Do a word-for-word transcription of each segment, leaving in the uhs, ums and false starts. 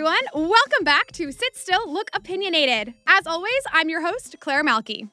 everyone. Welcome back to Sit Still, Look Opinionated. As always, I'm your host, Claire Malky.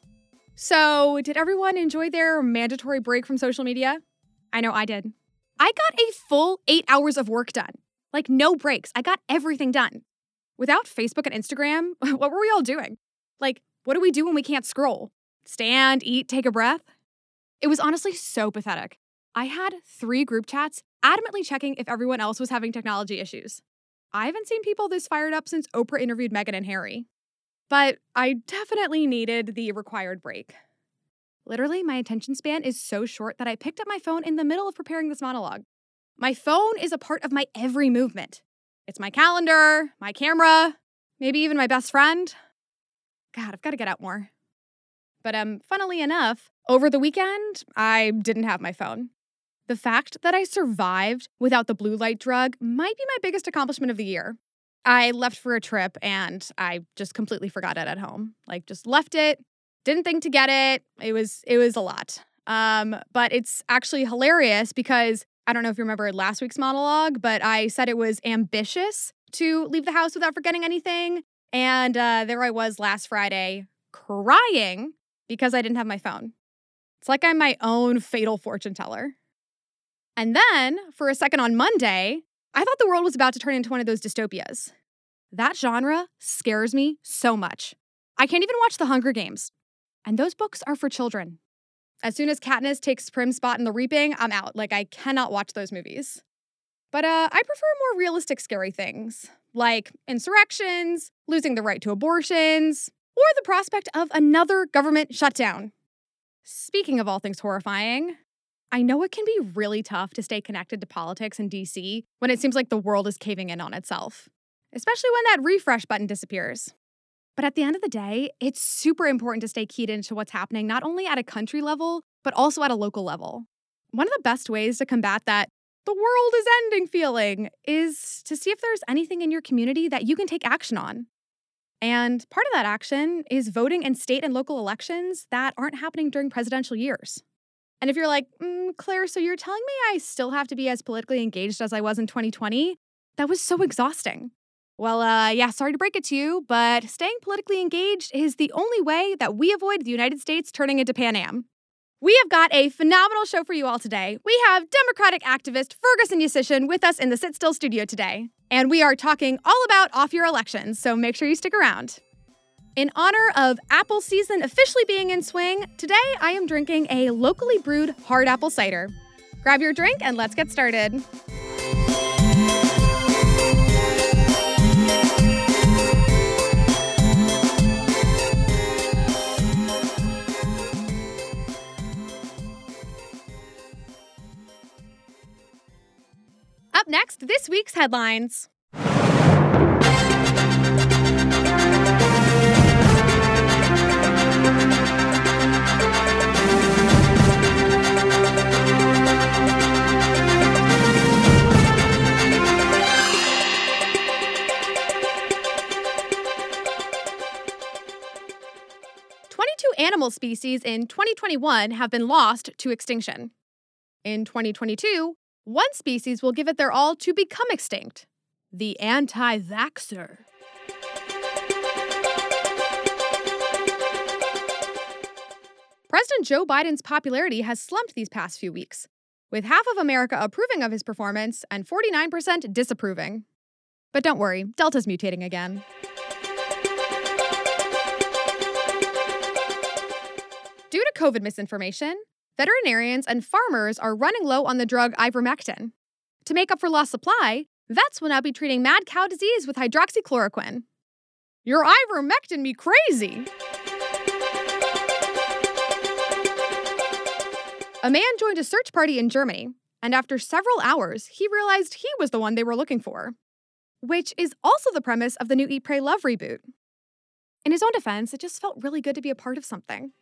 So, did everyone enjoy their mandatory break from social media? I know I did. I got a full eight hours of work done. Like, no breaks. I got everything done. Without Facebook and Instagram, what were we all doing? Like, what do we do when we can't scroll? Stand, eat, take a breath? It was honestly so pathetic. I had three group chats adamantly checking if everyone else was having technology issues. I haven't seen people this fired up since Oprah interviewed Meghan and Harry. But I definitely needed the required break. Literally, my attention span is so short that I picked up my phone in the middle of preparing this monologue. My phone is a part of my every movement. It's my calendar, my camera, maybe even my best friend. God, I've got to get out more. But um, funnily enough, over the weekend, I didn't have my phone. The fact that I survived without the blue light drug might be my biggest accomplishment of the year. I left for a trip and I just completely forgot it at home. Like, just left it, didn't think to get it. It was it was a lot. Um, but it's actually hilarious because I don't know if you remember last week's monologue, but I said it was ambitious to leave the house without forgetting anything. And uh, there I was last Friday crying because I didn't have my phone. It's like I'm my own fatal fortune teller. And then, for a second on Monday, I thought the world was about to turn into one of those dystopias. That genre scares me so much. I can't even watch The Hunger Games. And those books are for children. As soon as Katniss takes Prim's spot in The Reaping, I'm out. Like, I cannot watch those movies. But uh, I prefer more realistic scary things, like insurrections, losing the right to abortions, or the prospect of another government shutdown. Speaking of all things horrifying, I know it can be really tough to stay connected to politics in D C when it seems like the world is caving in on itself, especially when that refresh button disappears. But at the end of the day, it's super important to stay keyed into what's happening not only at a country level, but also at a local level. One of the best ways to combat that the world is ending feeling is to see if there's anything in your community that you can take action on. And part of that action is voting in state and local elections that aren't happening during presidential years. And if you're like, mm, Claire, so you're telling me I still have to be as politically engaged as I was in twenty twenty? That was so exhausting. Well, uh, yeah, sorry to break it to you, but staying politically engaged is the only way that we avoid the United States turning into Pan Am. We have got a phenomenal show for you all today. We have Democratic activist Ferguson Yasician with us in the Sit Still studio today. And we are talking all about off-year elections, so make sure you stick around. In honor of apple season officially being in swing, today I am drinking a locally brewed hard apple cider. Grab your drink and let's get started. Up next, this week's headlines. twenty-two animal species in twenty twenty-one have been lost to extinction. In twenty twenty-two, one species will give it their all to become extinct: the anti-vaxxer. President Joe Biden's popularity has slumped these past few weeks, with half of America approving of his performance and forty-nine percent disapproving. But don't worry, Delta's mutating again. Due to COVID misinformation, veterinarians and farmers are running low on the drug ivermectin. To make up for lost supply, vets will now be treating mad cow disease with hydroxychloroquine. You're ivermectin me crazy! A man joined a search party in Germany, and after several hours, he realized he was the one they were looking for. Which is also the premise of the new Eat, Pray, Love reboot. In his own defense, it just felt really good to be a part of something.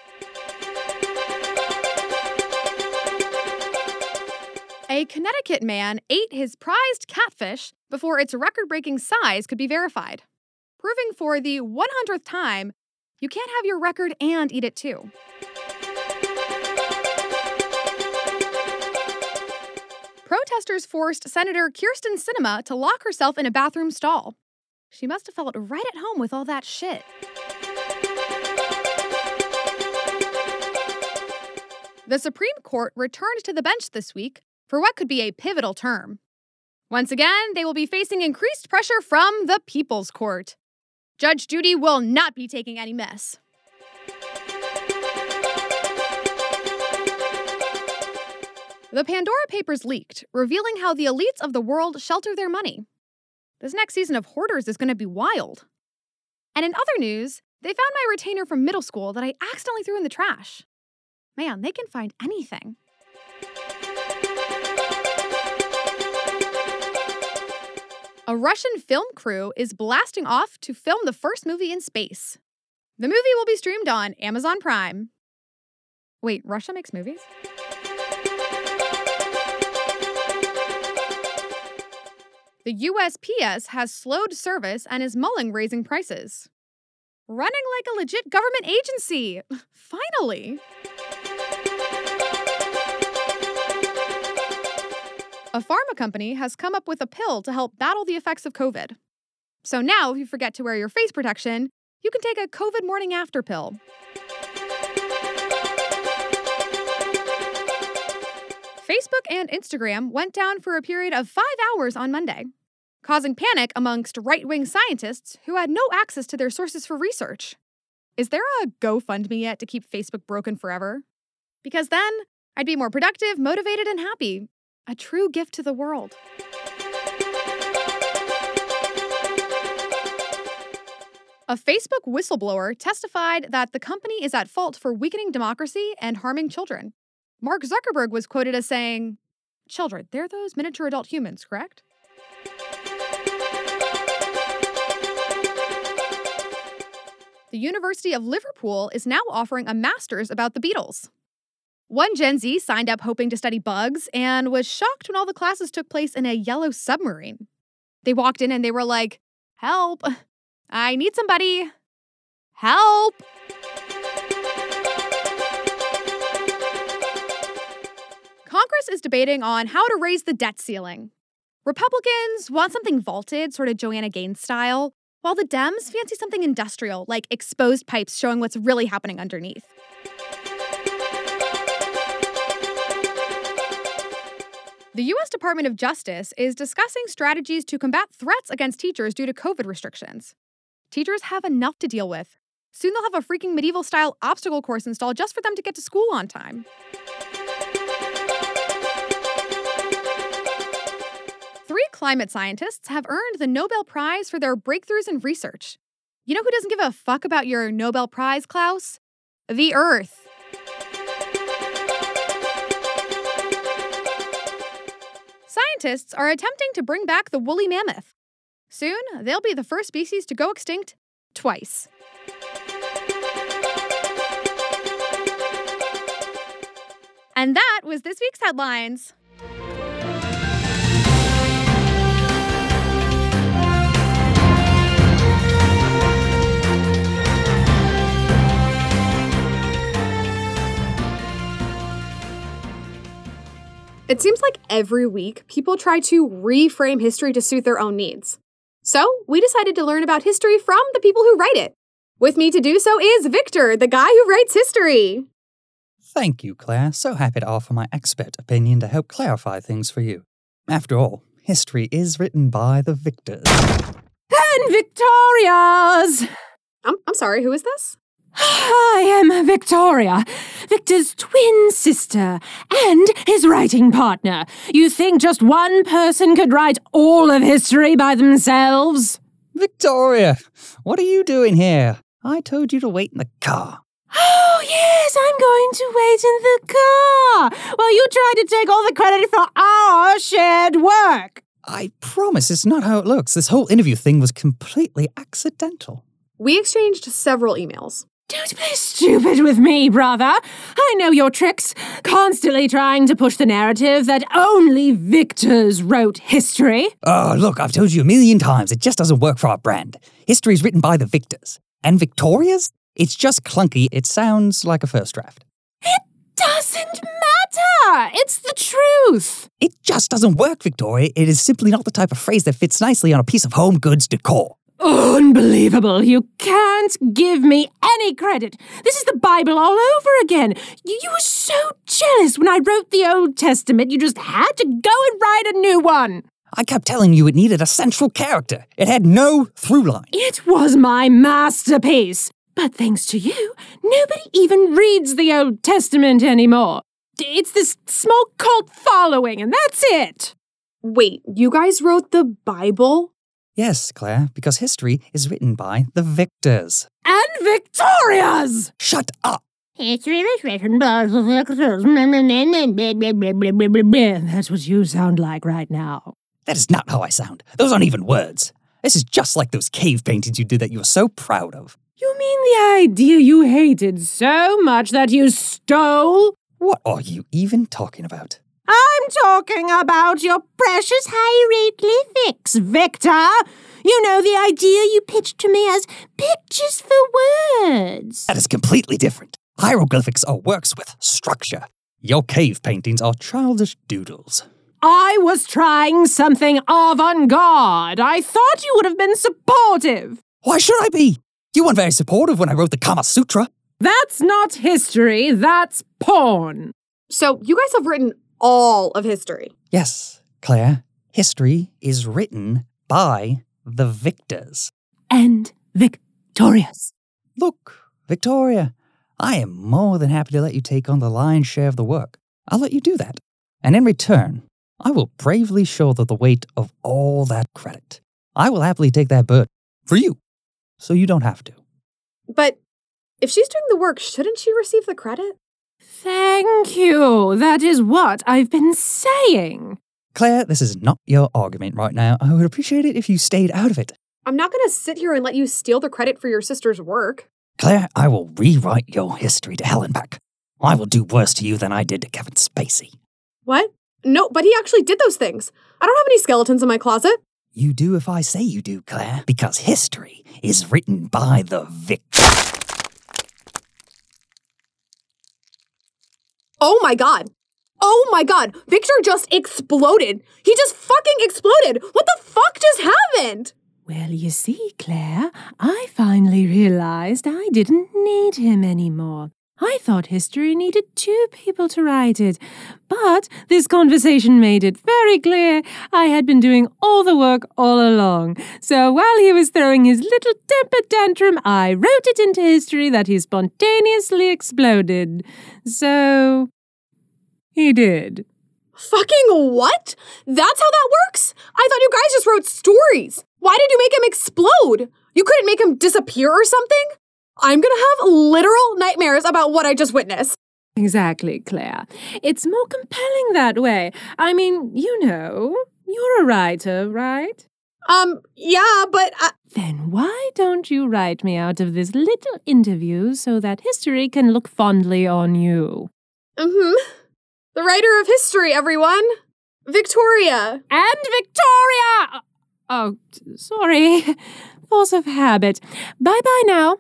A Connecticut man ate his prized catfish before its record-breaking size could be verified, proving for the one hundredth time you can't have your record and eat it too. Protesters forced Senator Kyrsten Sinema to lock herself in a bathroom stall She must have felt right at home with all that shit. The Supreme Court returned to the bench this week for what could be a pivotal term. Once again, they will be facing increased pressure from the People's Court. Judge Judy will not be taking any mess. The Pandora Papers leaked, revealing how the elites of the world shelter their money. This next season of Hoarders is going to be wild. And in other news, they found my retainer from middle school that I accidentally threw in the trash. Man, they can find anything. A Russian film crew is blasting off to film the first movie in space. The movie will be streamed on Amazon Prime. Wait, Russia makes movies? The U S P S has slowed service and is mulling raising prices. Running like a legit government agency. Finally. A pharma company has come up with a pill to help battle the effects of COVID. So now, if you forget to wear your face protection, you can take a COVID morning after pill. Facebook and Instagram went down for a period of five hours on Monday, causing panic amongst right-wing scientists who had no access to their sources for research. Is there a GoFundMe yet to keep Facebook broken forever? Because then, I'd be more productive, motivated, and happy. A true gift to the world. A Facebook whistleblower testified that the company is at fault for weakening democracy and harming children. Mark Zuckerberg was quoted as saying, "Children, they're those miniature adult humans, correct?" The University of Liverpool is now offering a master's about the Beatles. One Gen Z signed up hoping to study bugs and was shocked when all the classes took place in a yellow submarine. They walked in and they were like, "Help! I need somebody! Help!" Congress is debating on how to raise the debt ceiling. Republicans want something vaulted, sort of Joanna Gaines style, while the Dems fancy something industrial, like exposed pipes showing what's really happening underneath. The U S Department of Justice is discussing strategies to combat threats against teachers due to COVID restrictions. Teachers have enough to deal with. Soon they'll have a freaking medieval-style obstacle course installed just for them to get to school on time. Three climate scientists have earned the Nobel Prize for their breakthroughs in research. You know who doesn't give a fuck about your Nobel Prize, Klaus? The Earth. Scientists are attempting to bring back the woolly mammoth. Soon, they'll be the first species to go extinct twice. And that was this week's headlines. It seems like every week, people try to reframe history to suit their own needs. So, we decided to learn about history from the people who write it. With me to do so is Victor, the guy who writes history. Thank you, Claire. So happy to offer my expert opinion to help clarify things for you. After all, history is written by the victors. And Victoria's! I'm, I'm sorry, who is this? I am Victoria, Victor's twin sister and his writing partner. You think just one person could write all of history by themselves? Victoria, what are you doing here? I told you to wait in the car. Oh, yes, I'm going to wait in the car while you try to take all the credit for our shared work. I promise it's not how it looks. This whole interview thing was completely accidental. We exchanged several emails. Don't play stupid with me, brother. I know your tricks, constantly trying to push the narrative that only victors wrote history. Oh, look, I've told you a million times, it just doesn't work for our brand. History's written by the victors. And Victoria's? It's just clunky. It sounds like a first draft. It doesn't matter. It's the truth. It just doesn't work, Victoria. It is simply not the type of phrase that fits nicely on a piece of home goods decor. Unbelievable. You can't give me any credit. This is the Bible all over again. You, you were so jealous when I wrote the Old Testament. You just had to go and write a new one. I kept telling you it needed a central character. It had no through line. It was my masterpiece. But thanks to you, nobody even reads the Old Testament anymore. It's this small cult following, and that's it. Wait, you guys wrote the Bible? Yes, Claire, because history is written by the victors. And Victorias! Shut up! History was written by the victors. That's what you sound like right now. That is not how I sound. Those aren't even words. This is just like those cave paintings you did that you were so proud of. You mean the idea you hated so much that you stole? What are you even talking about? I'm talking about your precious hieroglyphics, Victor. You know, the idea you pitched to me as pictures for words. That is completely different. Hieroglyphics are works with structure. Your cave paintings are childish doodles. I was trying something avant-garde. I thought you would have been supportive. Why should I be? You weren't very supportive when I wrote the Kama Sutra. That's not history, that's porn. So you guys have written all of history. Yes, Claire. History is written by the victors. And victorious. Look, Victoria, I am more than happy to let you take on the lion's share of the work. I'll let you do that. And in return, I will bravely shoulder the weight of all that credit. I will happily take that burden for you, so you don't have to. But if she's doing the work, shouldn't she receive the credit? Thank you. That is what I've been saying. Claire, this is not your argument right now. I would appreciate it if you stayed out of it. I'm not going to sit here and let you steal the credit for your sister's work. Claire, I will rewrite your history to hell and back. I will do worse to you than I did to Kevin Spacey. What? No, but he actually did those things. I don't have any skeletons in my closet. You do if I say you do, Claire, because history is written by the victors. Oh my god. Oh my god. Victor just exploded. He just fucking exploded. What the fuck just happened? Well, you see, Claire, I finally realized I didn't need him anymore. I thought history needed two people to write it, but this conversation made it very clear I had been doing all the work all along. So while he was throwing his little temper tantrum, I wrote it into history that he spontaneously exploded. So he did. Fucking what? That's how that works? I thought you guys just wrote stories. Why did you make him explode? You couldn't make him disappear or something? I'm gonna have literal nightmares about what I just witnessed. Exactly, Claire. It's more compelling that way. I mean, you know, you're a writer, right? Um, yeah, but I- Then why don't you write me out of this little interview so that history can look fondly on you? Mm-hmm. The writer of history, everyone. Victoria. And Victoria! Oh, sorry. Force of habit. Bye-bye now.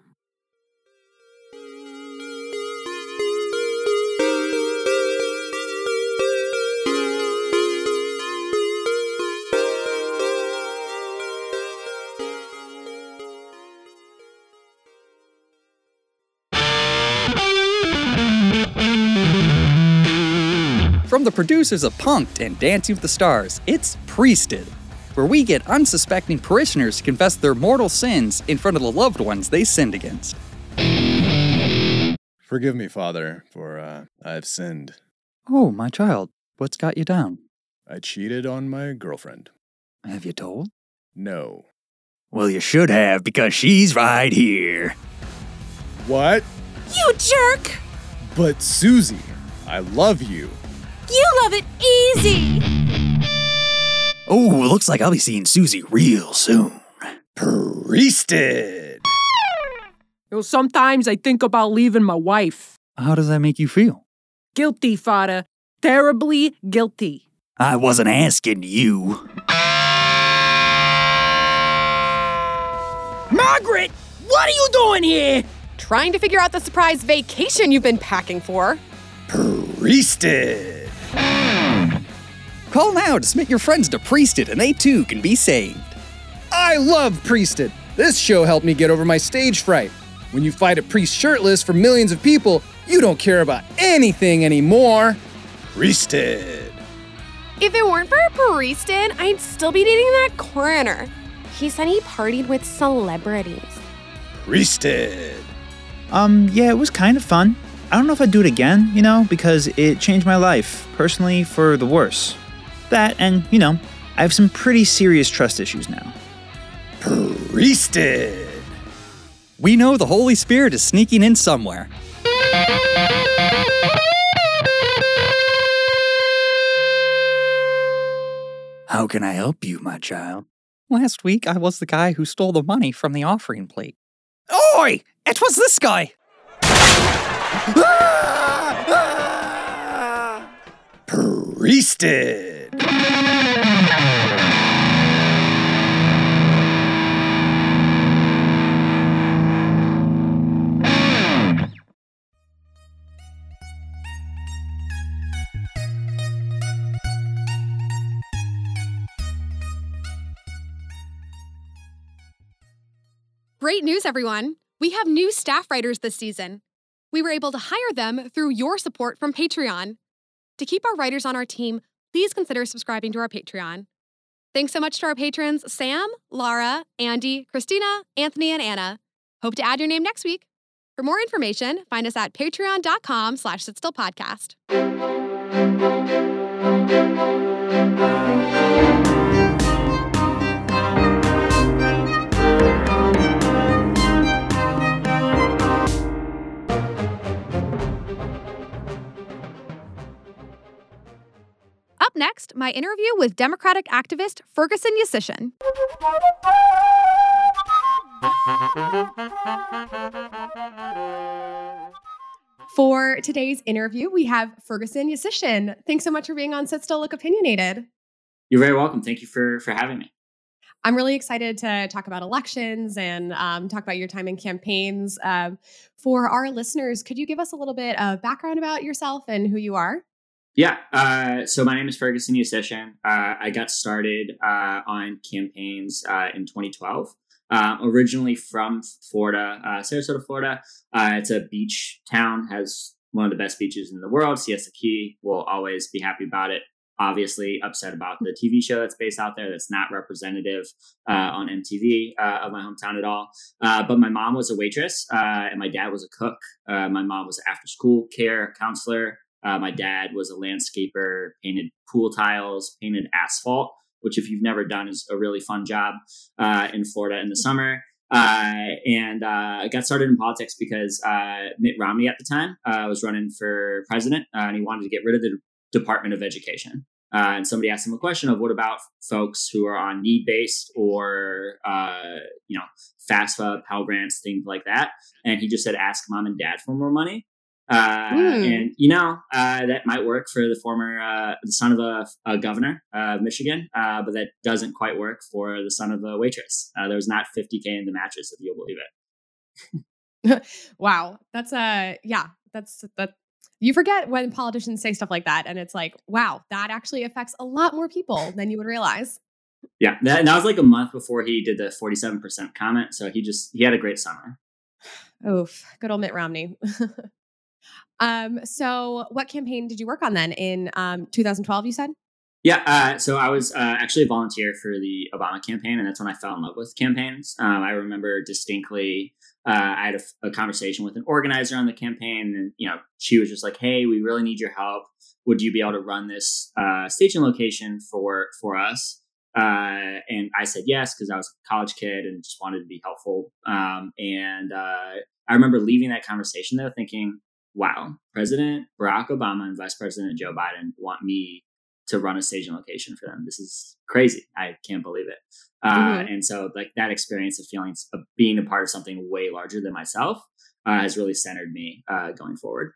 From the producers of Punk'd and Dancing with the Stars, it's Priested, where we get unsuspecting parishioners to confess their mortal sins in front of the loved ones they sinned against. Forgive me, Father, for uh, I've sinned. Oh, my child, what's got you down? I cheated on my girlfriend. Have you told? No. Well, you should have, because she's right here. What? You jerk! But Susie, I love you. You love it easy! Oh, looks like I'll be seeing Susie real soon. Priested! You know, sometimes I think about leaving my wife. How does that make you feel? Guilty, Father. Terribly guilty. I wasn't asking you. Margaret! What are you doing here? Trying to figure out the surprise vacation you've been packing for. Priested! Call now to submit your friends to Priested and they too can be saved. I love Priested! This show helped me get over my stage fright. When you fight a priest shirtless for millions of people, you don't care about anything anymore. Priested. If it weren't for Priested, I'd still be dating that coroner. He said he partied with celebrities. Priested. Um, yeah, it was kind of fun. I don't know if I'd do it again, you know, because it changed my life, personally, for the worse. That, and, you know, I have some pretty serious trust issues now. Priested. We know the Holy Spirit is sneaking in somewhere. How can I help you, my child? Last week, I was the guy who stole the money from the offering plate. Oi! It was this guy! Priested. Great news, everyone! We have new staff writers this season. We were able to hire them through your support from Patreon. To keep our writers on our team, please consider subscribing to our Patreon. Thanks so much to our patrons, Sam, Laura, Andy, Christina, Anthony, and Anna. Hope to add your name next week. For more information, find us at patreon.com slash sitstillpodcast. Up next, my interview with Democratic activist Ferguson Yasician. For today's interview, we have Ferguson Yasician. Thanks so much for being on Sit Still, Look Opinionated. You're very welcome. Thank you for, for having me. I'm really excited to talk about elections and um, talk about your time in campaigns. Um, for our listeners, could you give us a little bit of background about yourself and who you are? Yeah. Uh, so my name is Ferguson Yasician. Uh, I got started uh, on campaigns uh, in twenty twelve. Uh, originally from Florida, uh, Sarasota, Florida. Uh, it's a beach town, has one of the best beaches in the world. Siesta Key, will always be happy about it. Obviously upset about the T V show that's based out there that's not representative uh, on M T V uh, of my hometown at all. Uh, but my mom was a waitress uh, and my dad was a cook. Uh, my mom was an after school care counselor. Uh, my dad was a landscaper, painted pool tiles, painted asphalt, which if you've never done is a really fun job uh, in Florida in the summer. Uh, and uh, I got started in politics because uh, Mitt Romney at the time uh, was running for president uh, and he wanted to get rid of the Department of Education. Uh, and somebody asked him a question of what about folks who are on need-based or, uh, you know, FAFSA, Pell Grants, things like that. And he just said, ask mom and dad for more money. Uh, mm. And, you know, uh, that might work for the former, uh, the son of a, a governor of Michigan, uh, but that doesn't quite work for the son of a waitress. Uh, there was not fifty K in the mattress, if you'll believe it. Wow. That's uh yeah, that's that. You forget when politicians say stuff like that. And it's like, wow, that actually affects a lot more people than you would realize. Yeah. That, and that was like a month before he did the forty-seven percent comment. So he just, he had a great summer. Oof. Good old Mitt Romney. Um, so what campaign did you work on then in um, two thousand twelve, you said? Yeah. Uh, so I was uh, actually a volunteer for the Obama campaign, and that's when I fell in love with campaigns. Um, I remember distinctly, uh, I had a, a conversation with an organizer on the campaign, and, you know, she was just like, hey, we really need your help. Would you be able to run this uh, staging location for, for us? Uh, and I said yes, because I was a college kid and just wanted to be helpful. Um, and uh, I remember leaving that conversation though thinking, wow, President Barack Obama and Vice President Joe Biden want me to run a staging location for them. This is crazy. I can't believe it. Uh, mm-hmm. And so like that experience of feeling of being a part of something way larger than myself uh, has really centered me uh, going forward.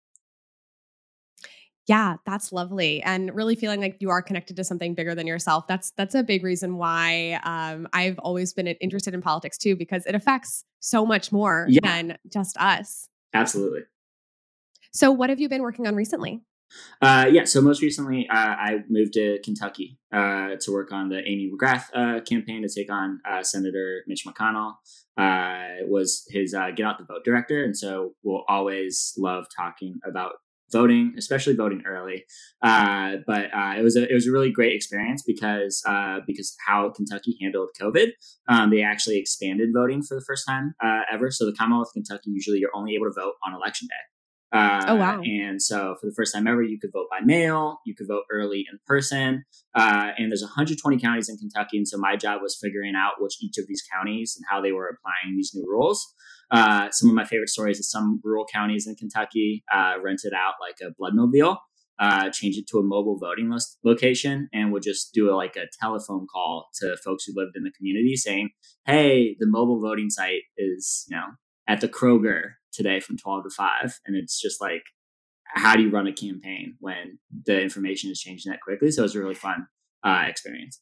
Yeah, that's lovely. And really feeling like you are connected to something bigger than yourself. That's that's a big reason why um, I've always been interested in politics too, because it affects so much more yeah. than just us. Absolutely. So what have you been working on recently? Uh, yeah, so most recently, uh, I moved to Kentucky uh, to work on the Amy McGrath uh, campaign to take on uh, Senator Mitch McConnell. Uh, was his uh, Get Out the Vote director, and so we'll always love talking about voting, especially voting early. Uh, but uh, it was a it was a really great experience because uh, because how Kentucky handled COVID. Um, they actually expanded voting for the first time uh, ever. So the Commonwealth of Kentucky, usually you're only able to vote on election day. Uh, Oh, wow. And so for the first time ever, you could vote by mail, you could vote early in person, uh, and there's one hundred twenty counties in Kentucky. And so my job was figuring out which each of these counties and how they were applying these new rules. Uh, some of my favorite stories is some rural counties in Kentucky uh, rented out like a bloodmobile, uh, change it to a mobile voting list location, and would just do a, like a telephone call to folks who lived in the community saying, hey, the mobile voting site is, you know, at the Kroger today from twelve to five. And it's just like, how do you run a campaign when the information is changing that quickly? So it was a really fun uh, experience.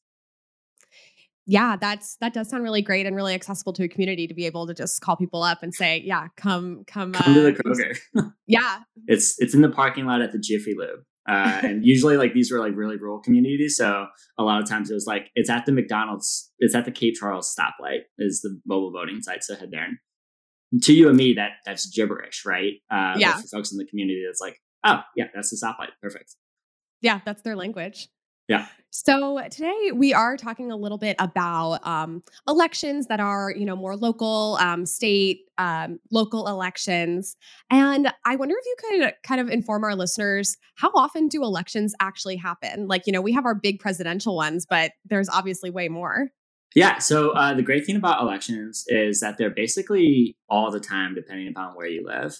Yeah, that's that does sound really great and really accessible to a community to be able to just call people up and say, yeah, come, come, Come to the uh, Kroger. yeah, It's it's in the parking lot at the Jiffy Lube. Uh, and usually like these were like really rural communities. So a lot of times it was like, it's at the McDonald's, it's at the Cape Charles stoplight is the mobile voting site. So head there. And to you and me, that that's gibberish, right? Uh, Yeah. But for folks in the community, it's like, oh yeah, that's the stoplight. Perfect. yeah, that's their language. Yeah. So today we are talking a little bit about um, elections that are, you know, more local, um, state, um, local elections. And I wonder if you could kind of inform our listeners, how often do elections actually happen? Like, you know, we have our big presidential ones, but there's obviously way more. Yeah. So uh, the great thing about elections is that they're basically all the time, depending upon where you live.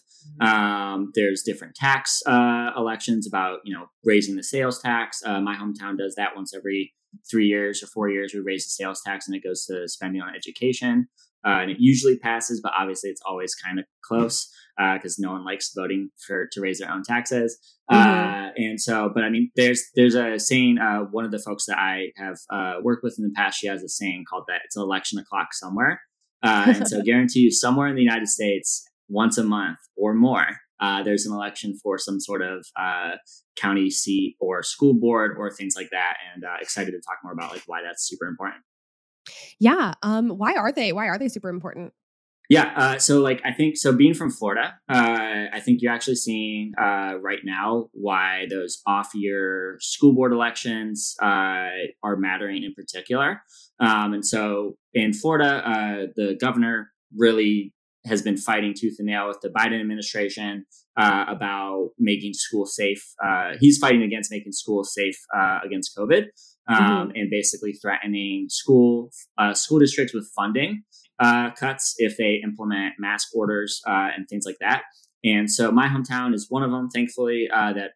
Um, there's different tax uh, elections about, you know, raising the sales tax. Uh, my hometown does that once every three years or four years. We raise the sales tax and it goes to spending on education. Uh, and it usually passes, but obviously it's always kind of close because uh, no one likes voting for to raise their own taxes. Mm-hmm. Uh, and so, but I mean, there's there's a saying. Uh, one of the folks that I have uh, worked with in the past, she has a saying called that it's election o'clock somewhere. Uh, and so, guarantee you, somewhere in the United States, once a month or more, uh, there's an election for some sort of uh, county seat or school board or things like that. And uh, excited to talk more about like why that's super important. Yeah. Um, why are they? Why are they super important? Yeah. Uh, so like, I think, so being from Florida, uh, I think you're actually seeing uh, right now why those off year school board elections uh, are mattering in particular. Um, and so in Florida, uh, the governor really has been fighting tooth and nail with the Biden administration uh, about making schools safe. Uh, he's fighting against making schools safe uh, against COVID. Um, mm-hmm. And basically threatening school uh, school districts with funding uh, cuts if they implement mask orders uh, and things like that. And so my hometown is one of them, thankfully, uh, that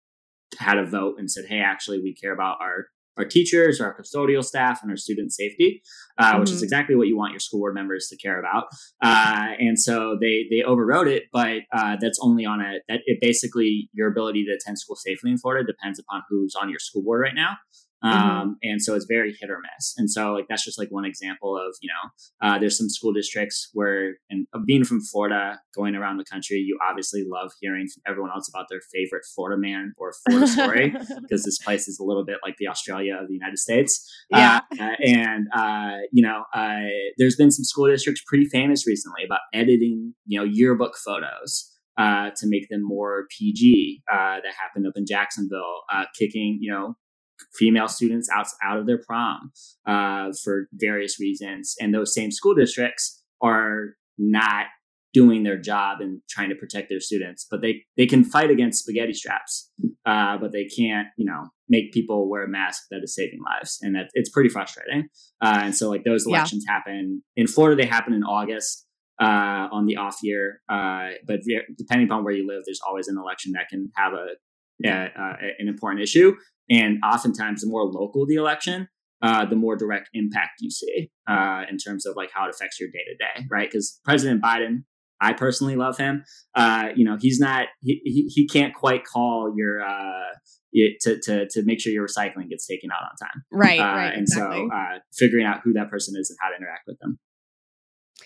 had a vote and said, hey, actually, we care about our our teachers, our custodial staff, and our student safety, uh, mm-hmm. which is exactly what you want your school board members to care about. Uh, and so they they overrode it, but uh, that's only on a that it basically your ability to attend school safely in Florida depends upon who's on your school board right now. Um, mm-hmm. And so it's very hit or miss. And so like, that's just like one example of, you know, uh, there's some school districts where, and being from Florida, going around the country, you obviously love hearing from everyone else about their favorite Florida man or Florida story, because this place is a little bit like the Australia of the United States. Yeah. Uh, and, uh, you know, uh, there's been some school districts pretty famous recently about editing, you know, yearbook photos. Uh, to make them more P G, uh, that happened up in Jacksonville, uh, kicking, you know, female students out, out of their prom uh, for various reasons. And those same school districts are not doing their job and trying to protect their students, but they, they can fight against spaghetti straps, uh, but they can't, you know, make people wear a mask that is saving lives. And that it's pretty frustrating. Uh, and so like those elections yeah. happen in Florida, they happen in August. Uh, on the off year, uh, but depending upon where you live, there's always an election that can have a, a uh, an important issue. And oftentimes, the more local the election, uh, the more direct impact you see uh, in terms of like how it affects your day to day, right? Because President Biden, I personally love him. Uh, you know, he's not he he, he can't quite call your uh, it, to to to make sure your recycling gets taken out on time, right? Uh, right, and exactly. so uh, figuring out who that person is and how to interact with them.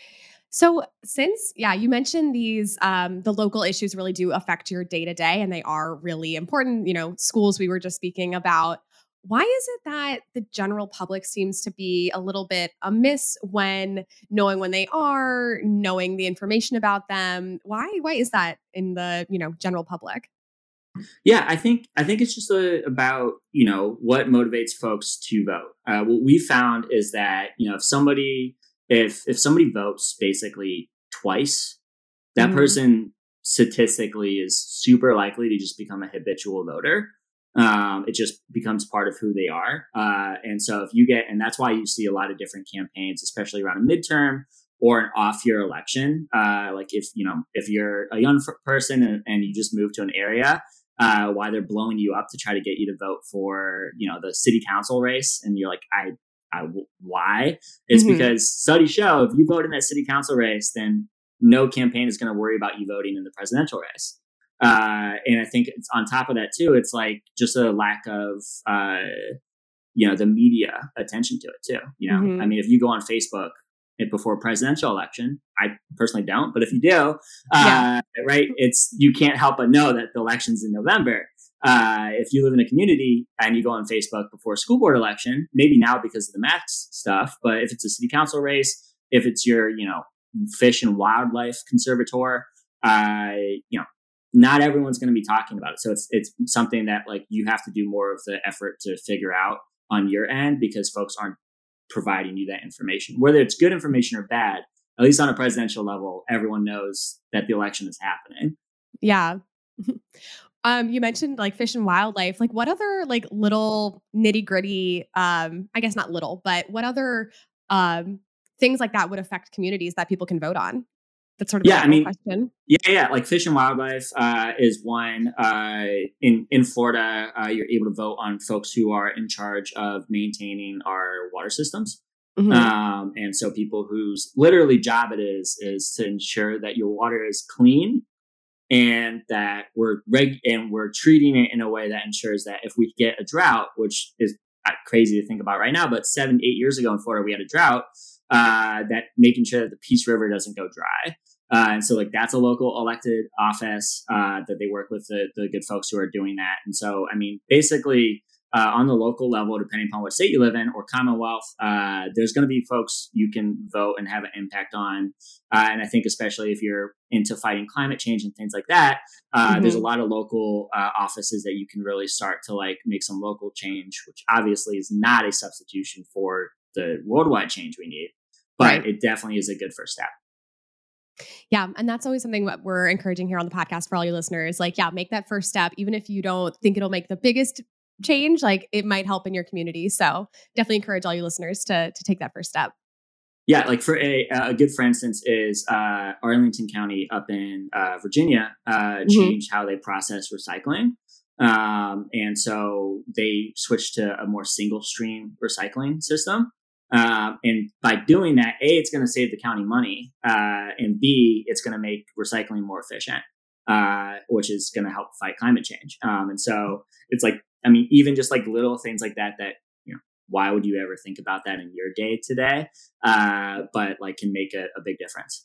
So since, yeah, you mentioned these, um, the local issues really do affect your day to day and they are really important, you know, schools we were just speaking about. Why is it that the general public seems to be a little bit amiss when knowing when they are, knowing the information about them? Why, why is that in the, you know, general public? Yeah, I think I think it's just a, about you know what motivates folks to vote. Uh, what we found is that you know if somebody if if somebody votes basically twice, that Mhm. person statistically is super likely to just become a habitual voter. Um, it just becomes part of who they are, uh, and so if you get and that's why you see a lot of different campaigns, especially around a midterm or an off-year election. Uh, like if you know if you're a young f- person and, and you just moved to an area uh, why they're blowing you up to try to get you to vote for, you know, the city council race. And you're like, I, I, why? It's Mhm. because studies show if you vote in that city council race, then no campaign is going to worry about you voting in the presidential race. Uh, and I think it's on top of that too, it's like just a lack of, uh, you know, the media attention to it too. You know, Mhm. I mean, if you go on Facebook before a presidential election, I personally don't, but if you do, uh, right, it's you can't help but know that the election's in November. Uh, if you live in a community and you go on Facebook before a school board election, maybe now because of the max stuff, but if it's a city council race, if it's your, you know, fish and wildlife conservator, uh, you know, not everyone's going to be talking about it. So it's it's something that like you have to do more of the effort to figure out on your end because folks aren't providing you that information. Whether it's good information or bad, at least on a presidential level, everyone knows that the election is happening. Yeah. Um, you mentioned like fish and wildlife. Like, what other like little nitty gritty? Um, I guess not little, but what other um things like that would affect communities that people can vote on? That's sort of a Yeah, I general mean, question. yeah, yeah. Like fish and wildlife uh, is one. Uh, in in Florida, uh, you're able to vote on folks who are in charge of maintaining our water systems. Mhm. Um, and so people whose literally job it is is to ensure that your water is clean and that we're reg- and we're treating it in a way that ensures that if we get a drought, which is uh, crazy to think about right now, but seven, eight years ago in Florida, we had a drought, uh, that making sure that the Peace River doesn't go dry. Uh, and so like that's a local elected office uh, that they work with the, the good folks who are doing that. And so, I mean, basically uh, on the local level, depending upon what state you live in or Commonwealth, uh, there's going to be folks you can vote and have an impact on. Uh, and I think especially if you're into fighting climate change and things like that, uh, Mhm. there's a lot of local uh, offices that you can really start to like make some local change, which obviously is not a substitution for the worldwide change we need, but Right. it definitely is a good first step. Yeah. And that's always something that we're encouraging here on the podcast for all your listeners. Like, yeah, make that first step, even if you don't think it'll make the biggest change, like it might help in your community. So definitely encourage all your listeners to to take that first step. Yeah, like for a a good for instance is uh, Arlington County up in uh, Virginia uh, Mhm. changed how they process recycling, um, and so they switched to a more single stream recycling system. Um, and by doing that, A, it's going to save the county money, uh, and B, it's going to make recycling more efficient, uh, which is going to help fight climate change. Um, and so it's like, I mean, even just like little things like that, that, you know, why would you ever think about that in your day today? Uh, but like can make a, a big difference.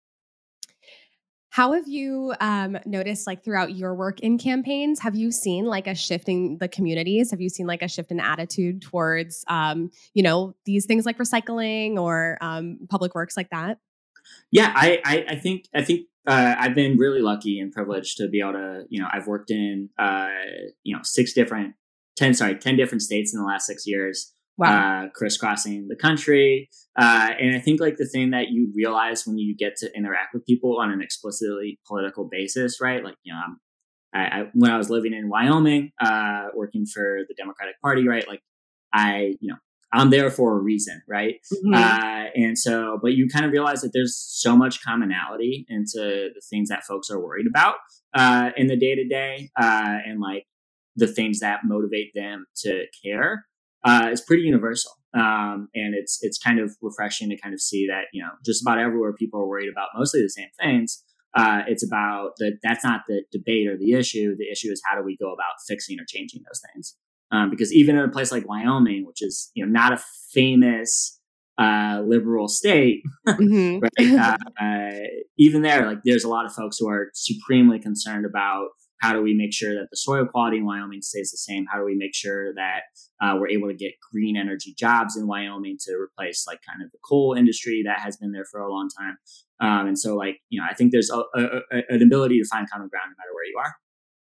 How have you um, noticed, like throughout your work in campaigns, have you seen like a shift in the communities? Have you seen like a shift in attitude towards, um, you know, these things like recycling or um, public works like that? Yeah, I, I, I think I think uh, I've been really lucky and privileged to be able to, you know, I've worked in, uh, you know, six different, ten, sorry, ten different states in the last six years. Wow. Uh, crisscrossing the country. Uh, and I think like the thing that you realize when you get to interact with people on an explicitly political basis, right? Like, you know, I'm, I, I, when I was living in Wyoming, uh, working for the Democratic Party, right? Like I, you know, I'm there for a reason, right? Mhm. Uh, and so, but you kind of realize that there's so much commonality into the things that folks are worried about uh, in the day to day, and like the things that motivate them to care. Uh, is pretty universal, um, and it's it's kind of refreshing to kind of see that, you know, just about everywhere people are worried about mostly the same things. Uh, it's about that. That's not the debate or the issue. The issue is how do we go about fixing or changing those things? Um, because even in a place like Wyoming, which is, you know, not a famous uh, liberal state, Mhm. right? Uh, uh, even there, like there's a lot of folks who are supremely concerned about how do we make sure that the soil quality in Wyoming stays the same? How do we make sure that uh, we're able to get green energy jobs in Wyoming to replace like kind of the coal industry that has been there for a long time? Um, and so like, you know, I think there's a, a, a, an ability to find common ground no matter where you are.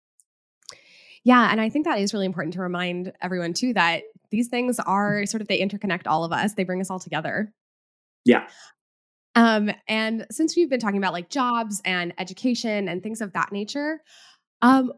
Yeah, and I think that is really important to remind everyone too that these things are sort of they interconnect all of us. They bring us all together. Yeah. Um, and since we've been talking about like jobs and education and things of that nature, um,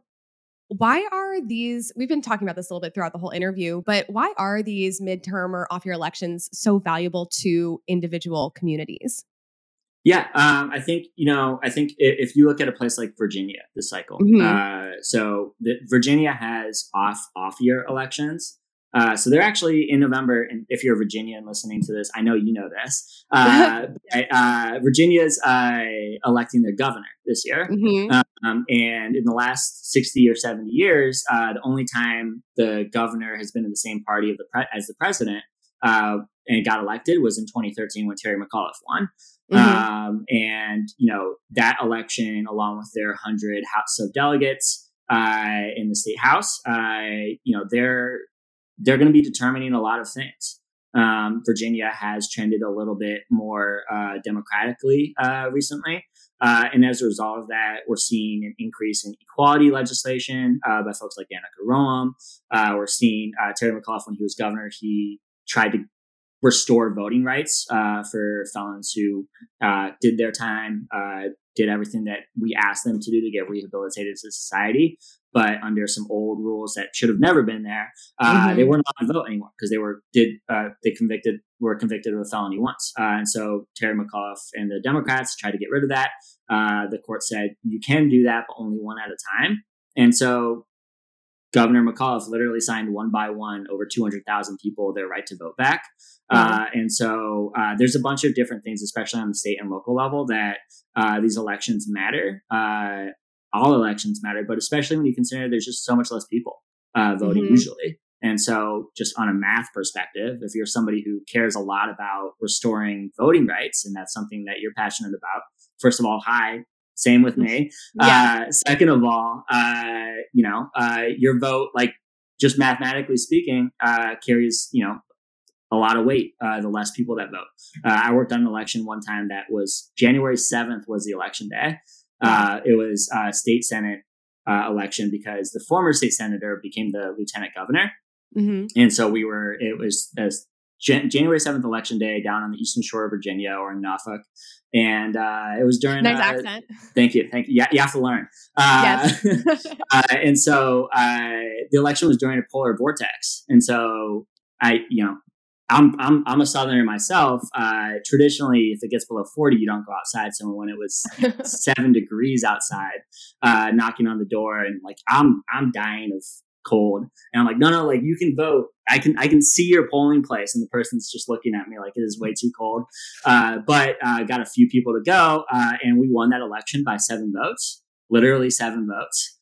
why are these? We've been talking about this a little bit throughout the whole interview, but why are these midterm or off-year elections so valuable to individual communities? Yeah, um, I think, you know, I think if, if you look at a place like Virginia this cycle, Mhm. uh, so the, Virginia has off off year elections. Uh, so they're actually in November. And if you're a Virginian listening to this, I know you know this. Uh, uh, Virginia's uh, electing their governor this year. Mhm. Um, and in the last sixty or seventy years, uh, the only time the governor has been in the same party of the pre- as the president uh, and got elected was in twenty thirteen when Terry McAuliffe won. Mhm. Um, and, you know, that election, along with their one hundred House of Delegates uh, in the state house, uh, you know, they're they're going to be determining a lot of things. Um, Virginia has trended a little bit more uh, democratically uh, recently. Uh, and as a result of that, we're seeing an increase in equality legislation uh, by folks like Danica Roem. Uh, we're seeing uh, Terry McAuliffe, when he was governor, he tried to restore voting rights uh, for felons who uh, did their time, uh, did everything that we asked them to do to get rehabilitated to society. But under some old rules that should have never been there, uh, Mhm. they weren't allowed to vote anymore because they were did uh, they convicted were convicted of a felony once. Uh, and so Terry McAuliffe and the Democrats tried to get rid of that. Uh, the court said you can do that, but only one at a time. And so Governor McAuliffe literally signed one by one over two hundred thousand people their right to vote back. Uh, and so uh, there's a bunch of different things, especially on the state and local level, that uh, these elections matter. Uh, all elections matter, but especially when you consider there's just so much less people uh, voting Mhm. usually. And so just on a math perspective, if you're somebody who cares a lot about restoring voting rights, and that's something that you're passionate about, first of all, hi, same with me. Yeah. Uh, second of all, uh, you know, uh, your vote, like just mathematically speaking, uh, carries, you know, a lot of weight, uh, the less people that vote. Uh, I worked on an election one time that was January seventh was the election day. Uh, it was a state Senate uh, election because the former state senator became the lieutenant governor. Mhm. And so we were, it was a Jan- January seventh election day down on the eastern shore of Virginia or in Norfolk. And uh, it was during Nice uh, accent. Thank you. Thank you. Yeah, you have to learn. Uh, Yes. uh, and so uh, the election was during a polar vortex. And so I, you know, I'm I'm I'm a Southerner myself. Uh, traditionally, if it gets below forty, you don't go outside. So when it was seven degrees outside, uh, knocking on the door, and like I'm I'm dying of cold, and I'm like, no, no, like you can vote. I can I can see your polling place, and the person's just looking at me like it is way too cold. Uh, but uh, got a few people to go, uh, and we won that election by seven votes, literally seven votes.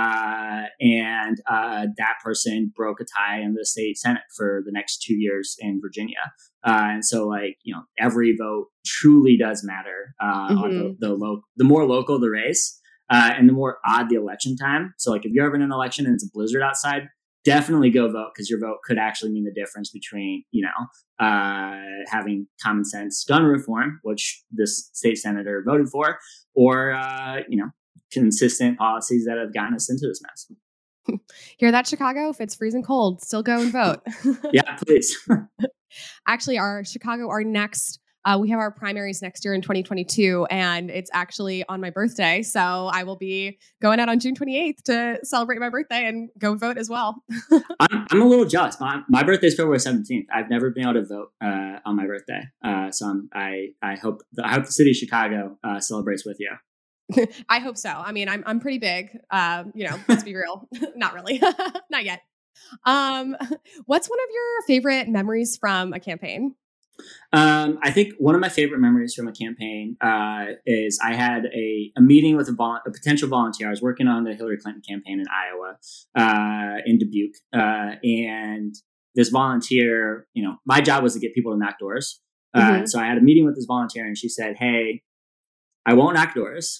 Uh, and uh, that person broke a tie in the state Senate for the next two years in Virginia. Uh, and so, like, you know, every vote truly does matter. Uh, Mhm. on the the, lo- the more local the race, uh, and the more odd the election time. So, like, if you're ever in an election and it's a blizzard outside, definitely go vote, because your vote could actually mean the difference between, you know, uh, having common sense gun reform, which this state senator voted for, or uh, you know, consistent policies that have gotten us into this mess. Hear that, Chicago? If it's freezing cold, still go and vote. Yeah, please. Actually, our Chicago, our next, uh, we have our primaries next year in twenty twenty-two, and it's actually on my birthday. So I will be going out on June twenty-eighth to celebrate my birthday and go vote as well. I'm, I'm a little jealous. My, my birthday is February seventeenth. I've never been able to vote uh, on my birthday. Uh, so I'm, I, I hope I hope the city of Chicago uh, celebrates with you. I hope so. I mean, I'm I'm pretty big. Uh, you know, let's be real. Not really. Not yet. Um, what's one of your favorite memories from a campaign? Um, I think one of my favorite memories from a campaign uh, is I had a, a meeting with a, vol- a potential volunteer. I was working on the Hillary Clinton campaign in Iowa, uh, in Dubuque. Uh, and this volunteer, you know, my job was to get people to knock doors. Uh, Mhm. and so I had a meeting with this volunteer, and she said, "Hey, I won't knock doors.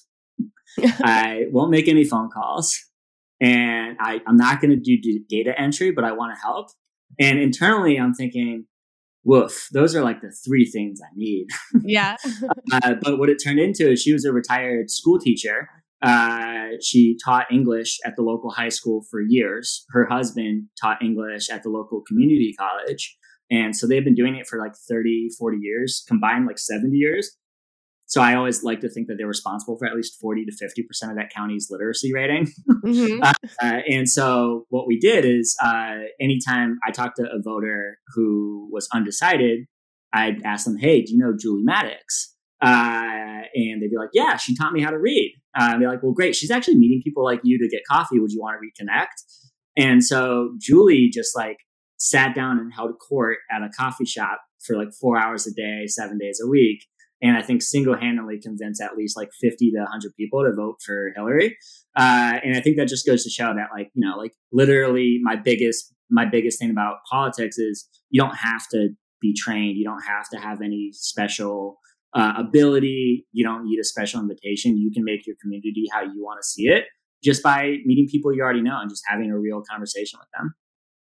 I won't make any phone calls. And I, I'm not going to do d- data entry, but I want to help." And internally, I'm thinking, woof, those are like the three things I need. Yeah. uh, but what it turned into is she was a retired school teacher. Uh, she taught English at the local high school for years. Her husband taught English at the local community college. And so they've been doing it for like thirty, forty years, combined like seventy years. So I always like to think that they're responsible for at least forty to fifty percent of that county's literacy rating. Mhm. uh, uh, and so what we did is uh, anytime I talked to a voter who was undecided, I'd ask them, "Hey, do you know Julie Maddox?" Uh, and they'd be like, "Yeah, she taught me how to read." Uh, and be like, "Well, great. She's actually meeting people like you to get coffee. Would you want to reconnect?" And so Julie just like sat down and held court at a coffee shop for like four hours a day, seven days a week. And I think single-handedly convinced at least like fifty to one hundred people to vote for Hillary. Uh, and I think that just goes to show that, like, you know, like literally my biggest, my biggest thing about politics is you don't have to be trained. You don't have to have any special uh, ability. You don't need a special invitation. You can make your community how you want to see it just by meeting people you already know and just having a real conversation with them.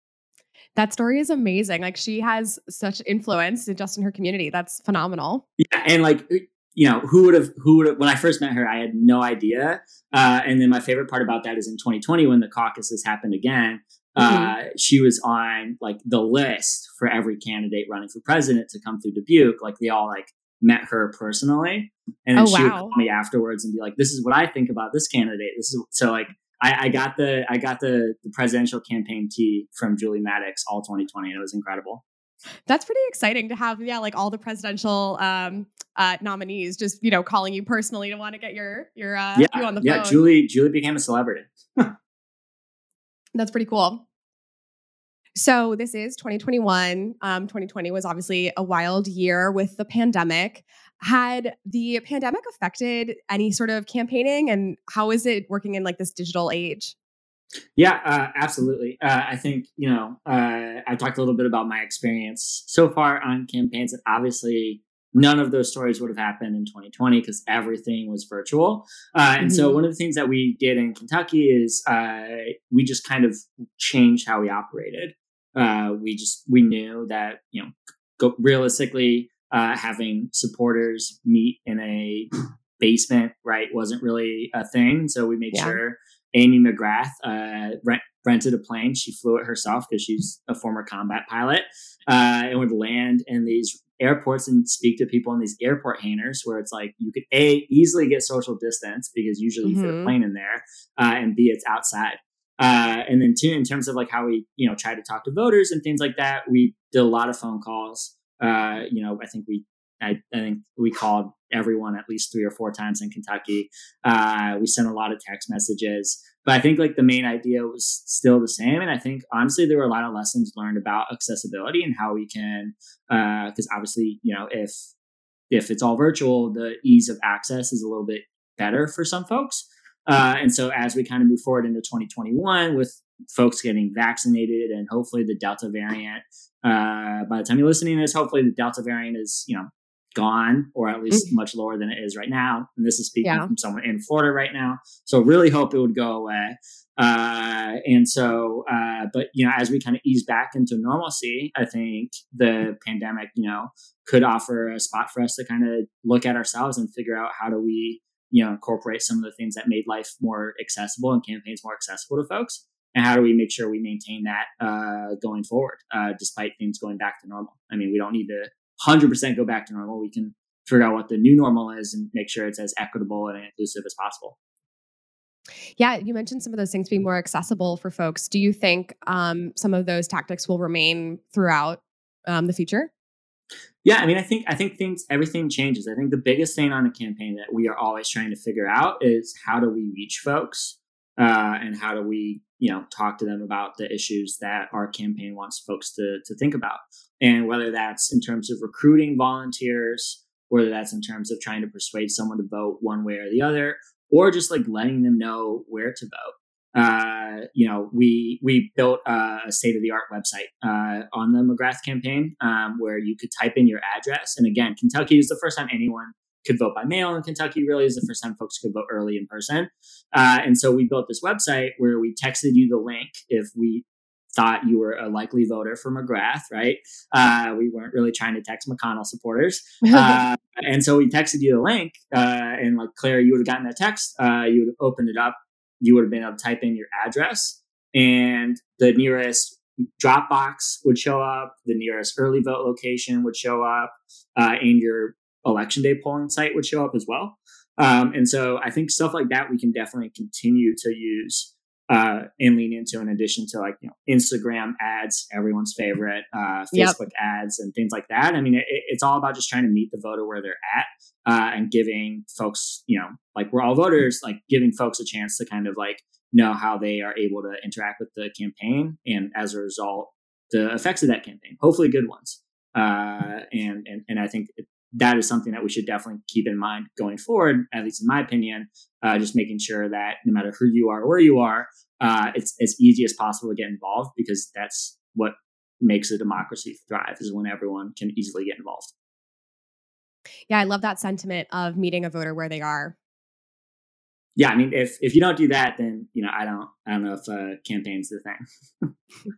That story is amazing. Like, she has such influence just in her community. That's phenomenal. Yeah, and like, you know, who would have, who would have, when I first met her, I had no idea. Uh, and then my favorite part about that is in twenty twenty, when the caucuses happened again, uh, Mhm. she was on like the list for every candidate running for president to come through Dubuque. Like, they all like met her personally. And then Oh, she would wow. call me afterwards and be like, "This is what I think about this candidate." This is so like, I, I got the, I got the, the presidential campaign tea from Julie Maddox all twenty twenty. And it was incredible. That's pretty exciting to have, yeah, like all the presidential um, uh, nominees just, you know, calling you personally to want to get your your uh, Yeah. you on the Yeah. phone. Julie, Julie became a celebrity. That's pretty cool. So this is twenty twenty-one. Um, twenty twenty was obviously a wild year with the pandemic. Had the pandemic affected any sort of campaigning, and how is it working in like this digital age? Yeah, uh, absolutely. Uh, I think, you know, uh, I talked a little bit about my experience so far on campaigns, and obviously none of those stories would have happened in twenty twenty because everything was virtual. Uh, and so Mhm. one of the things that we did in Kentucky is uh, we just kind of changed how we operated. Uh, we just, we knew that, you know, go, realistically, uh, having supporters meet in a basement, right, wasn't really a thing. So we made Yeah. sure Amy McGrath uh, rent, rented a plane. She flew it herself because she's a former combat pilot, uh, and would land in these airports and speak to people in these airport hangars where it's like you could A, easily get social distance because usually you fit a Mhm. plane in there, uh, and B, it's outside. Uh, and then two, in terms of like how we, you know, try to talk to voters and things like that, we did a lot of phone calls. Uh, you know, I think we, I, I think we called everyone at least three or four times in Kentucky. Uh, we sent a lot of text messages, but I think like the main idea was still the same. And I think honestly, there were a lot of lessons learned about accessibility and how we can, uh, cause obviously, you know, if, if it's all virtual, the ease of access is a little bit better for some folks. Uh, and so as we kind of move forward into twenty twenty-one with folks getting vaccinated and hopefully the Delta variant, uh, by the time you're listening to this, hopefully the Delta variant is, you know, gone or at least Mhm. much lower than it is right now. And this is speaking Yeah. from someone in Florida right now. So really hope it would go away. Uh, and so, uh, but, you know, as we kind of ease back into normalcy, I think the pandemic, you know, could offer a spot for us to kind of look at ourselves and figure out how do we, you know, incorporate some of the things that made life more accessible and campaigns more accessible to folks. And how do we make sure we maintain that uh, going forward, uh, despite things going back to normal? I mean, we don't need to one hundred percent go back to normal. We can figure out what the new normal is and make sure it's as equitable and inclusive as possible. Yeah, you mentioned some of those things being more accessible for folks. Do you think um, some of those tactics will remain throughout um, the future? Yeah, I mean, I think I think things everything changes. I think the biggest thing on a campaign that we are always trying to figure out is how do we reach folks, uh, and how do we, you know, talk to them about the issues that our campaign wants folks to to think about, and whether that's in terms of recruiting volunteers, whether that's in terms of trying to persuade someone to vote one way or the other, or just like letting them know where to vote. uh, you know, we we built a state of the art website uh, on the McGrath campaign um, where you could type in your address. And again, Kentucky is the first time anyone could vote by mail in Kentucky. Really, is the first time folks could vote early in person. Uh, and so we built this website where we texted you the link if we thought you were a likely voter for McGrath, right? Uh, we weren't really trying to text McConnell supporters. Uh, and so we texted you the link uh, and like, Claire, you would have gotten that text. Uh, you would have opened it up. You would have been able to type in your address and the nearest drop box would show up. The nearest early vote location would show up uh, and your election day polling site would show up as well. Um, and so I think stuff like that we can definitely continue to use Uh, and lean into, in addition to like, you know, Instagram ads, everyone's favorite, uh, Facebook yep. ads and things like that. I mean, it, it's all about just trying to meet the voter where they're at uh, and giving folks, you know, like we're all voters, like giving folks a chance to kind of like know how they are able to interact with the campaign. And as a result, the effects of that campaign, hopefully good ones. Uh, and, and, and I think it, that is something that we should definitely keep in mind going forward, at least in my opinion, uh, just making sure that no matter who you are or where you are, uh, it's as easy as possible to get involved, because that's what makes a democracy thrive, is when everyone can easily get involved. Yeah, I love that sentiment of meeting a voter where they are. Yeah, I mean, if if you don't do that, then, you know, I don't I don't know if uh, campaign's the thing.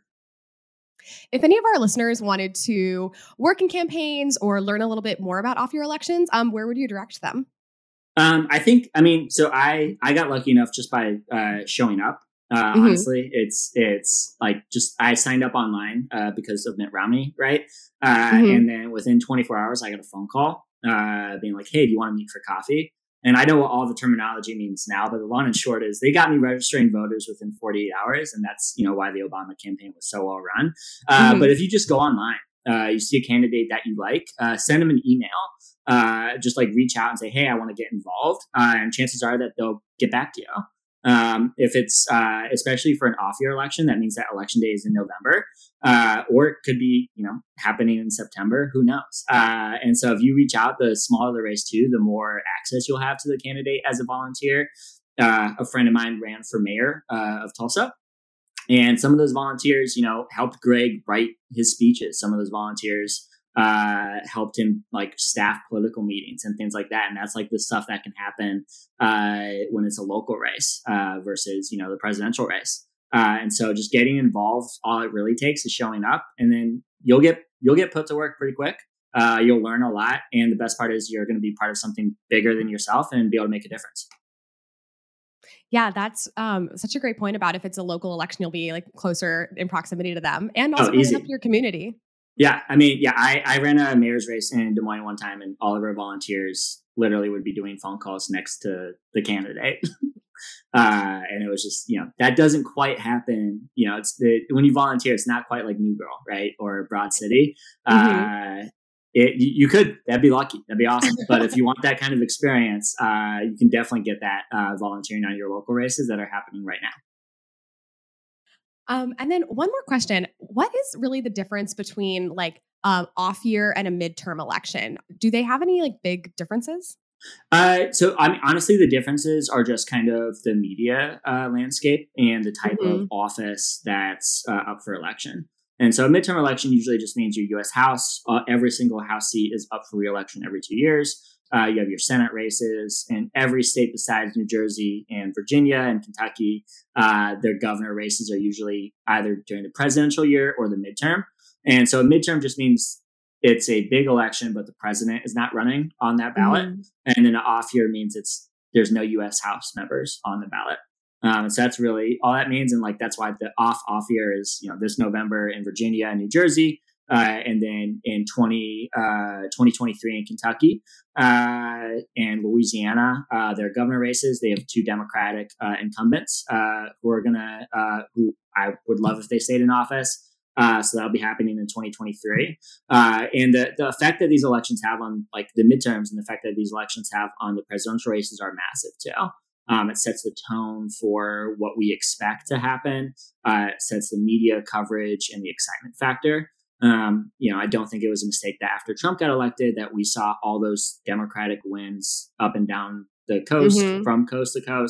If any of our listeners wanted to work in campaigns or learn a little bit more about off-year elections, um, where would you direct them? Um, I think, I mean, so I, I got lucky enough just by uh, showing up. Uh, mm-hmm. Honestly, it's it's like just I signed up online uh, because of Mitt Romney, right? Uh, mm-hmm. And then within twenty-four hours, I got a phone call uh, being like, "Hey, do you want to meet for coffee?" And I know what all the terminology means now, but the long and short is they got me registering voters within forty-eight hours. And that's, you know, why the Obama campaign was so well run. Uh, mm-hmm. But if you just go online, uh, you see a candidate that you like, uh, send them an email, uh, just like reach out and say, "Hey, I want to get involved." Uh, and chances are that they'll get back to you. Um, if it's, uh, especially for an off year election, that means that election day is in November, uh, or it could be, you know, happening in September, who knows? Uh, and so if you reach out, the smaller the race too, the more access you'll have to the candidate as a volunteer. Uh, a friend of mine ran for mayor, uh, of Tulsa. And some of those volunteers, you know, helped Greg write his speeches. Some of those volunteers, uh, helped him like staff political meetings and things like that. And that's like the stuff that can happen, uh, when it's a local race, uh, versus, you know, the presidential race. Uh, and so just getting involved, all it really takes is showing up, and then you'll get, you'll get put to work pretty quick. Uh, you'll learn a lot. And the best part is you're going to be part of something bigger than yourself and be able to make a difference. Yeah, that's um, such a great point about if it's a local election, you'll be like closer in proximity to them and also oh, help your community. Yeah, I mean, yeah, I, I ran a mayor's race in Des Moines one time, and all of our volunteers literally would be doing phone calls next to the candidate. uh, and it was just, you know, that doesn't quite happen. You know, it's the, when you volunteer, it's not quite like New Girl, right? Or Broad City. Mm-hmm. Uh, it, you could, that'd be lucky. That'd be awesome. But if you want that kind of experience, uh, you can definitely get that uh, volunteering on your local races that are happening right now. Um, and then one more question. What is really the difference between like um, off year and a midterm election? Do they have any like big differences? Uh, so I mean, honestly, the differences are just kind of the media uh, landscape and the type mm-hmm. of office that's uh, up for election. And so a midterm election usually just means your U S House, uh, every single House seat is up for re-election every two years. Uh, you have your Senate races, and every state besides New Jersey and Virginia and Kentucky, uh, their governor races are usually either during the presidential year or the midterm. And so a midterm just means it's a big election, but the president is not running on that ballot. Mm-hmm. And then an off year means it's there's no U S House members on the ballot. Um, so that's really all that means. And like that's why the off off year is, you know, this November in Virginia and New Jersey. Uh, and then in twenty, uh, twenty twenty-three in Kentucky uh, and Louisiana, uh, their governor races, they have two Democratic uh, incumbents uh, who are going to, uh, who I would love if they stayed in office. Uh, so that'll be happening in twenty twenty-three. Uh, and the, the effect that these elections have on like the midterms and the effect that these elections have on the presidential races are massive too. Um, it sets the tone for what we expect to happen. Uh, it sets the media coverage and the excitement factor. Um, you know, I don't think it was a mistake that after Trump got elected that we saw all those Democratic wins up and down the coast, mm-hmm. from coast to coast.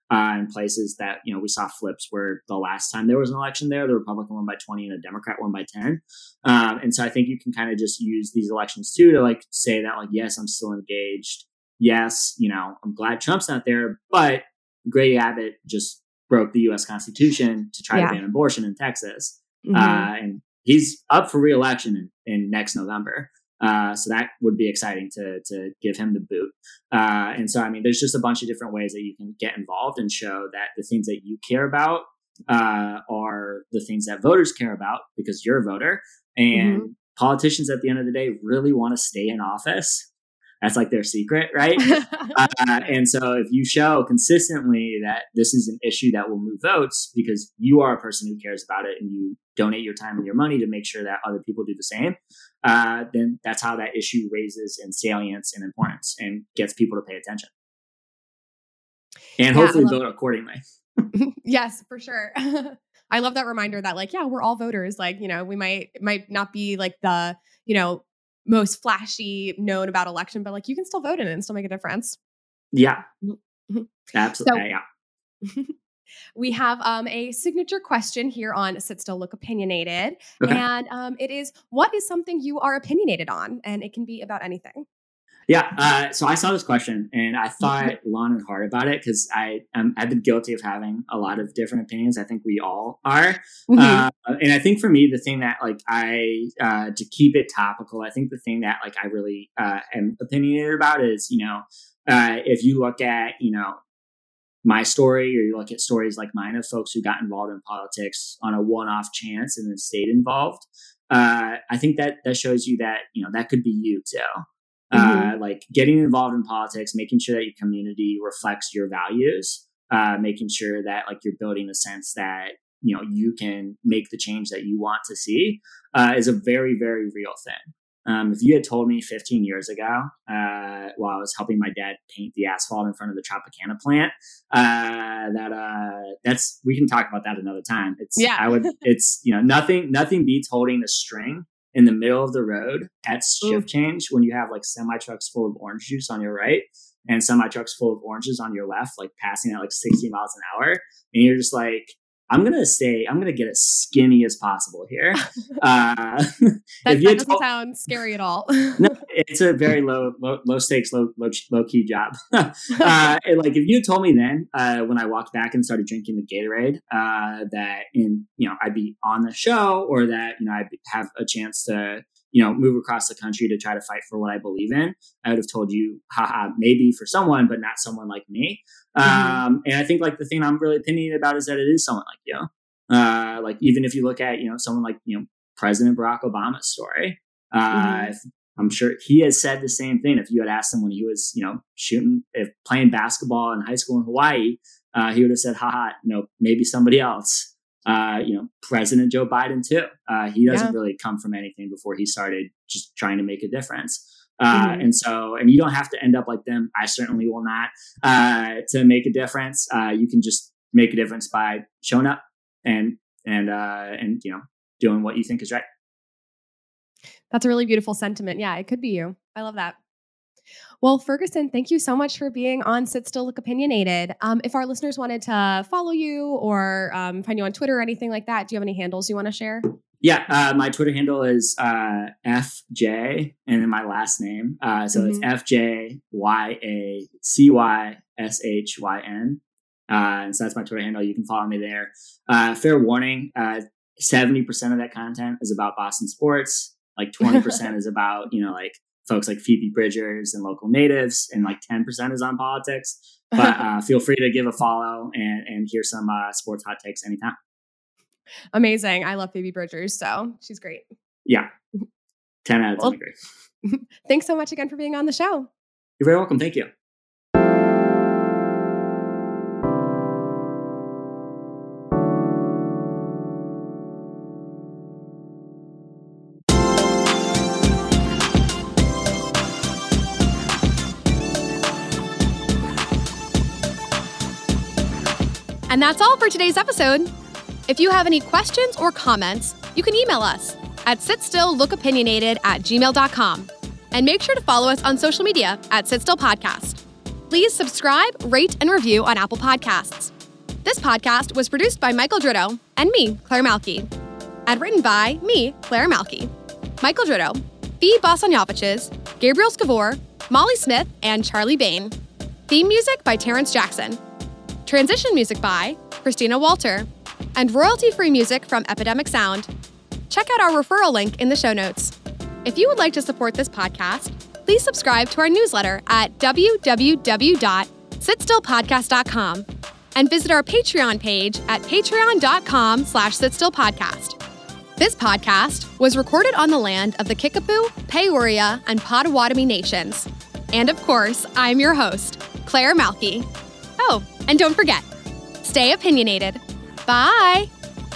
uh, in places that, you know, we saw flips where the last time there was an election there, the Republican won by twenty and a Democrat won by ten. Um, and so I think you can kind of just use these elections too to like say that like, yes, I'm still engaged. Yes, you know, I'm glad Trump's not there, but Greg Abbott just broke the U S Constitution to try Yeah. to ban abortion in Texas. Mhm. Uh, and he's up for re-election in, in next November. Uh, so that would be exciting to to give him the boot. Uh, and so, I mean, there's just a bunch of different ways that you can get involved and show that the things that you care about uh, are the things that voters care about because you're a voter. And Mhm. politicians at the end of the day really want to stay in office. That's like their secret, right? uh, and so if you show consistently that this is an issue that will move votes because you are a person who cares about it and you donate your time and your money to make sure that other people do the same, uh, then that's how that issue raises in salience and importance and gets people to pay attention. And Yeah, I hopefully love- vote accordingly. Yes, for sure. I love that reminder that like, yeah, we're all voters. Like, you know, we might it might not be like the, you know, most flashy known about election, but like you can still vote in it and still make a difference. Yeah, Mhm. absolutely. So- yeah. We have um, a signature question here on Sit Still, Look Opinionated. Okay. And um, it is, what is something you are opinionated on? And it can be about anything. Yeah. Uh, so I saw this question and I thought long and hard about it because I um, I've been guilty of having a lot of different opinions. I think we all are. Mhm. Uh, and I think for me, the thing that like I, uh, to keep it topical, I think the thing that like I really uh, am opinionated about is, you know, uh, if you look at, you know, my story or you look at stories like mine of folks who got involved in politics on a one-off chance and then stayed involved, uh, I think that that shows you that, you know, that could be you too. Uh, like getting involved in politics, making sure that your community reflects your values, uh, making sure that like you're building a sense that, you know, you can make the change that you want to see, uh, is a very, very real thing. Um, if you had told me fifteen years ago, uh, while I was helping my dad paint the asphalt in front of the Tropicana plant, uh, that, uh, that's, we can talk about that another time. It's, Yeah. I would, it's, you know, nothing, nothing beats holding a string in the middle of the road at shift change when you have like semi trucks full of orange juice on your right and semi trucks full of oranges on your left, like passing at like sixty miles an hour. And you're just like, I'm going to stay, I'm going to get as skinny as possible here. Uh, That, if you that had doesn't told- sound scary at all. no, it's a very low, low, low stakes, low, low, low key job. uh, and like if you had told me then, uh, when I walked back and started drinking the Gatorade, uh, that in, you know, I'd be on the show or that, you know, I'd have a chance to, you know, move across the country to try to fight for what I believe in, I would have told you, haha, maybe for someone, but not someone like me. Mhm. Um, and I think like the thing I'm really opinionated about is that it is someone like you. Uh, like even if you look at, you know, someone like, you know, President Barack Obama's story, uh, Mhm. if, I'm sure he has said the same thing. If you had asked him when he was, you know, shooting, if playing basketball in high school in Hawaii, uh, he would have said, haha, you know, maybe somebody else. Uh, you know, President Joe Biden too. Uh, he doesn't Yeah. really come from anything before he started just trying to make a difference. Uh, Mhm. And so, and you don't have to end up like them. I certainly will not, uh, to make a difference. Uh, you can just make a difference by showing up and, and, uh, and, you know, doing what you think is right. That's a really beautiful sentiment. Yeah, it could be you. I love that. Well, Ferguson, thank you so much for being on Sit Still, Look Opinionated. Um, if our listeners wanted to follow you or um, find you on Twitter or anything like that, do you have any handles you want to share? Yeah, uh, my Twitter handle is uh, F J and then my last name. Uh, so it's F J Y A C Y S H Y N. Uh, and so that's my Twitter handle. You can follow me there. Uh, fair warning, uh, seventy percent of that content is about Boston sports. Like twenty percent is about, you know, like folks like Phoebe Bridgers and local natives. And like ten percent is on politics. But uh, feel free to give a follow and, and hear some uh, sports hot takes anytime. Amazing. I love Phoebe Bridgers, so she's great. Yeah. ten out of ten Well- agree. Thanks so much again for being on the show. You're very welcome. Thank you. And that's all for today's episode. If you have any questions or comments, you can email us at sitstilllookopinionated at gmail dot com. And make sure to follow us on social media at Sit Still Podcast. please subscribe, rate, and review on Apple Podcasts. This podcast was produced by Michael Dritto and me, Claire Malky, and written by me, Claire Malky. Michael Dritto, Fee Bosaniaviches, Gabriel Scavor, Molly Smith, and Charlie Bain. Theme music by Terrence Jackson. Transition music by Christina Walter. And royalty-free music from Epidemic Sound. Check out our referral link in the show notes. If you would like to support this podcast, please subscribe to our newsletter at w w w dot sit still podcast dot com and visit our Patreon page at patreon.com slash sitstillpodcast. This podcast was recorded on the land of the Kickapoo, Peoria, and Potawatomi nations. And of course, I'm your host, Claire Malky. Oh, and don't forget, stay opinionated. Bye!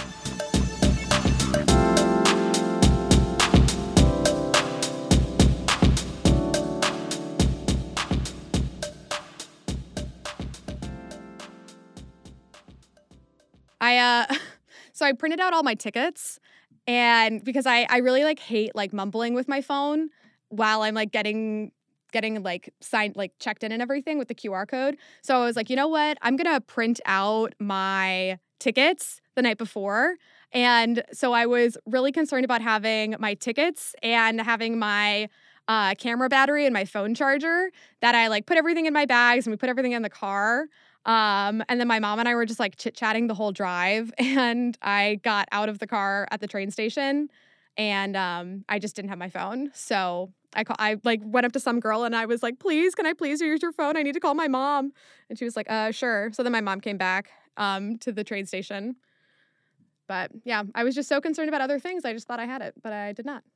I, uh, so I printed out all my tickets, and because I, I really, like, hate, like, mumbling with my phone while I'm, like, getting... getting like signed, like checked in and everything with the Q R code. So I was like, you know what? I'm going to print out my tickets the night before. And so I was really concerned about having my tickets and having my uh, camera battery and my phone charger, that I like put everything in my bags and we put everything in the car. Um, and then my mom and I were just like chit-chatting the whole drive, and I got out of the car at the train station, and um, I just didn't have my phone. So I call, I like went up to some girl and I was like, please, can I please use your phone? I need to call my mom. And she was like, uh, sure. So then my mom came back um, to the train station. But yeah, I was just so concerned about other things. I just thought I had it, but I did not.